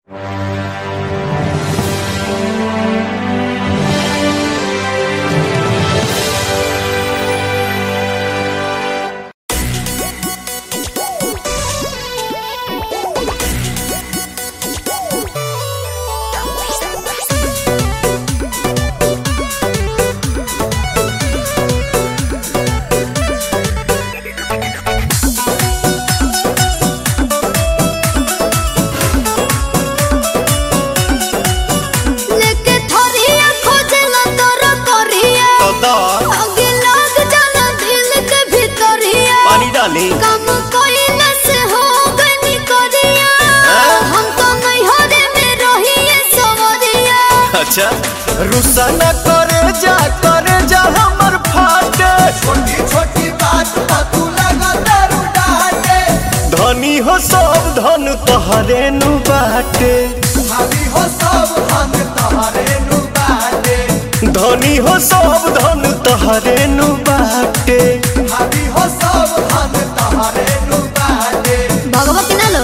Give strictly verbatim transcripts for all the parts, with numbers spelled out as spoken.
काम कोइला से हो गनी करिया हम तो नहीं हरे में रहिए सवरिया। अच्छा रुसा न करे जा करे जा हमर फाटे छोटी छोटी बात पर तू लगा दारू डाटे धनी हो सब धन तोहरे नु बाटे भाभी हो सब धन तोहरे नु बाटे धनी हो सब धन तोहरे नु बाटे भाभी हो सब धन तोहरे नु बाटे भगवा के ना लो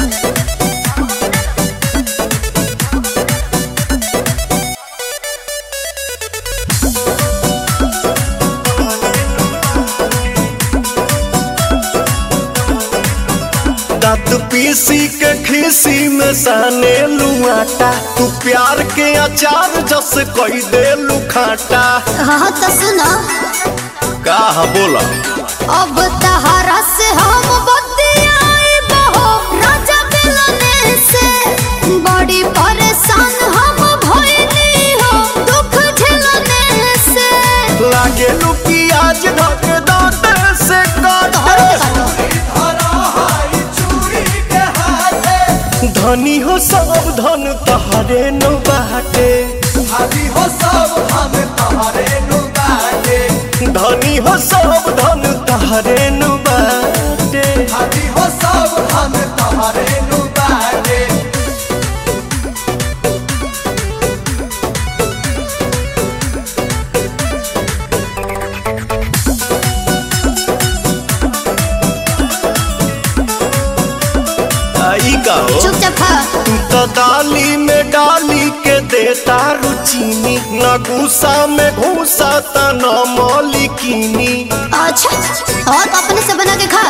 दांत पीसी के खीसी में साने लुआटा तू प्यार के अचार जस कोई दे लुखाटा। हाँ तो सुनो का बोला अब तहरा से हम बतियाए बहो राजा मिलने से बड़ी परेशान हम भइली हो दुख झेलने से लागे लू प्याज ढक दांत से काट धरा हाई चूड़ी के हाथे धनी हो सब धन तहरे नु बाटे भाभी हो सब धन तोहरे नु बाटे धनी हो सब धन तहरे नु बाटे भाभी हो सब धन तोहरे नु बाटे आई का हो चुपचाप खा तू तो दाली में डाली के देता रुचीनी न गुस्सा में घूसा त न मौलिकीनी। अच्छा और तो अपने से बना के खा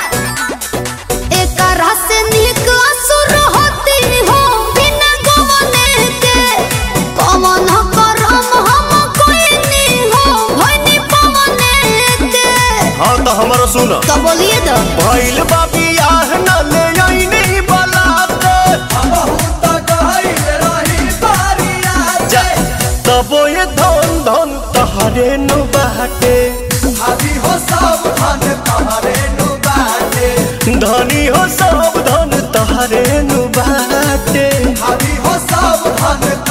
एक रस निक असुर होती हो बिना गवने के कमन करम हम कोई नहीं हो भइनी पवने के। हाँ तो हमारा सुन तो बोलिए तो भइल बाबी आह न ले आई नहीं बलाते बहुत गहिल रही बारिया जा तबो ये धन धन तहरे नु बाटे भाभी हो सब धन तोहरे नु बाटे धनी हो सब धन तहरे नु बाटे भाभी हो सब धन